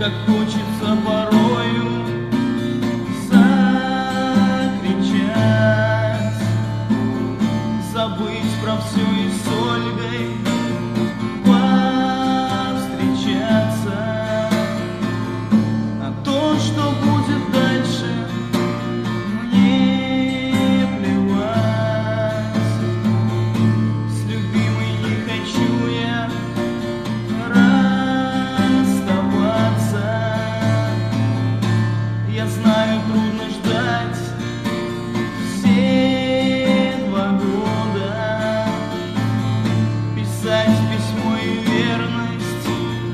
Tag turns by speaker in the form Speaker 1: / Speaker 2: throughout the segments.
Speaker 1: как хочется порою закричать, забыть про все и с Ольгой повстречаться. А то, что будет дальше, мне плевать. С любимой не хочу я расставаться. Я знаю, трудно ждать все 2 года, писать письмо и верность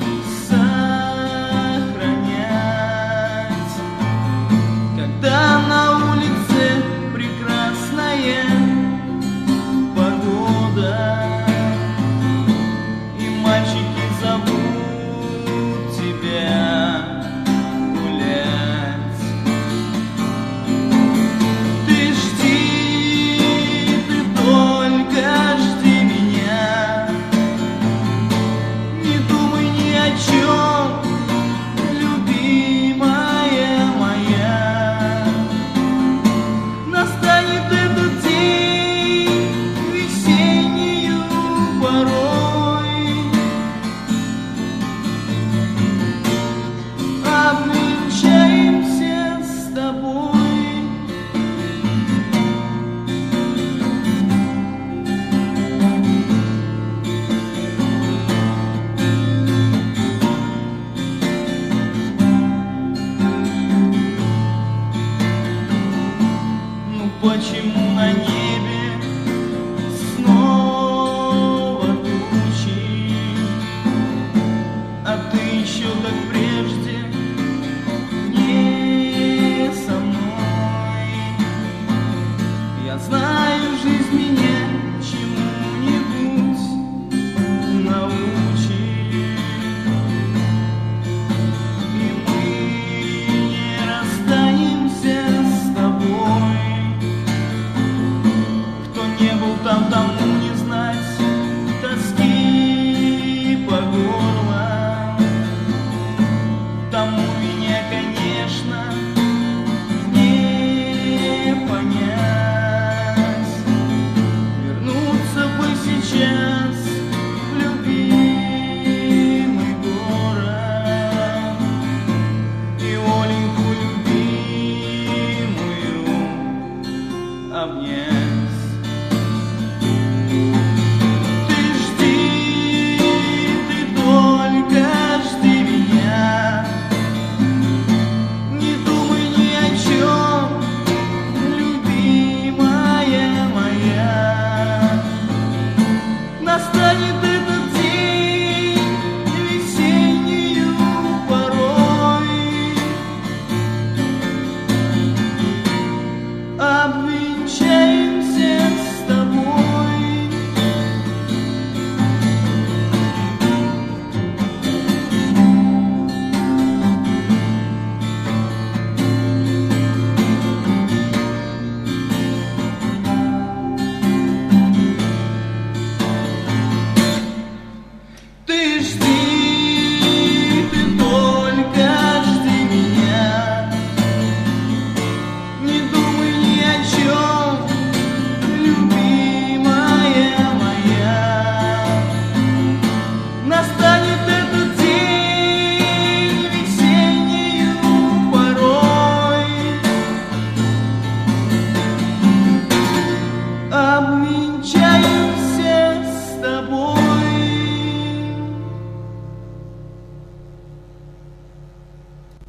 Speaker 1: сохранять. Когда на улице прекрасная погода, и мальчики зовут тебя гулять. Ты жди, ты только жди меня, не думай ни о чем, любимая моя. Настанет этот день весеннюю порой, обвенчаемся с тобой. Ну почему на небе снова тучи, а ты еще как прежде не со мной? Я знаю, жизнь меня чему-нибудь научит, и мы не расстанемся с тобой. Кто не был там, тому не знать тоски по горло. Тому меня, конечно, не понять. Вернуться бы сейчас в любимый город и Оленьку любимую обнять. Ты жди, ты только жди меня, не думай ни о чем, любимая моя. Настанет этот день весеннюю порой, обвенчаемся с тобой. Ты жди.